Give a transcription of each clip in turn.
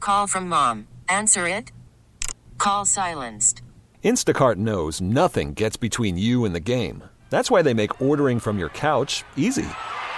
call from mom. Answer it. Call silenced. Instacart knows nothing gets between you and the game. That's why they make ordering from your couch easy.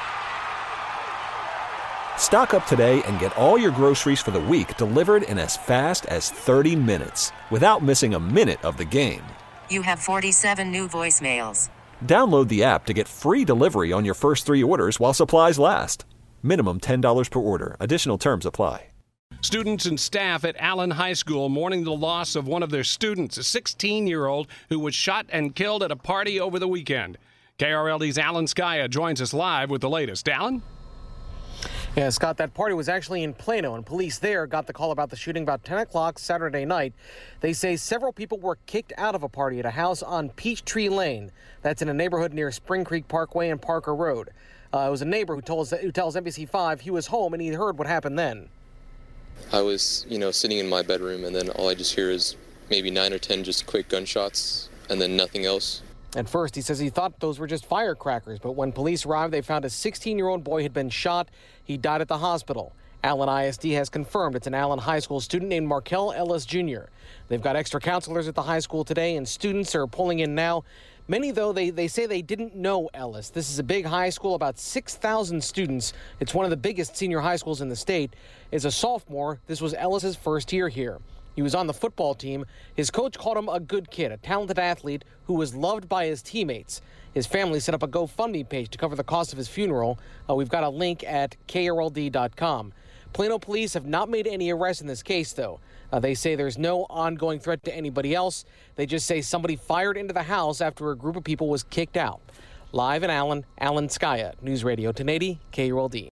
Stock up today and get all your groceries for the week delivered in as fast as 30 minutes without missing a minute of the game. You have 47 new voicemails. Download the app to get free delivery on your first 3 orders while supplies last. Minimum $10 per order. Additional terms apply. Students and staff at Allen High School mourning the loss of one of their students, a 16-year-old who was shot and killed at a party over the weekend. KRLD's Alan Skaya joins us live with the latest. Alan? Yeah, Scott, that party was actually in Plano, and police there got the call about the shooting about 10 o'clock Saturday night. They say several people were kicked out of a party at a house on Peachtree Lane. That's in a neighborhood near Spring Creek Parkway and Parker Road. It was a neighbor who tells NBC5 he was home and he heard what happened then. I was, sitting in my bedroom, and then all I just hear is maybe 9 or 10 just quick gunshots, and then nothing else. At first, he says he thought those were just firecrackers, but when police arrived, they found a 16-year-old boy had been shot. He died at the hospital. Allen ISD has confirmed it's an Allen High School student named Markel Ellis Jr. They've got extra counselors at the high school today, and students are pulling in now. Many, though, they say they didn't know Ellis. This is a big high school, about 6,000 students. It's one of the biggest senior high schools in the state. As a sophomore, this was Ellis's first year here. He was on the football team. His coach called him a good kid, a talented athlete who was loved by his teammates. His family set up a GoFundMe page to cover the cost of his funeral. We've got a link at KRLD.com. Plano police have not made any arrests in this case, though. They say there's no ongoing threat to anybody else. They just say somebody fired into the house after a group of people was kicked out. Live in Allen, Alan Skaya, News Radio 1080, KRLD.